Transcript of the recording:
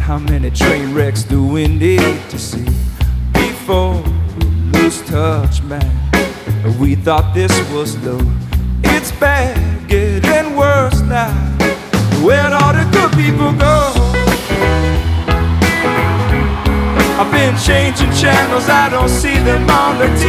how many train wrecks do we need to see before we lose touch, man? We thought this was low. It's bad, getting worse now. Where'd all the good people go? I've been changing channels, I don't see them on the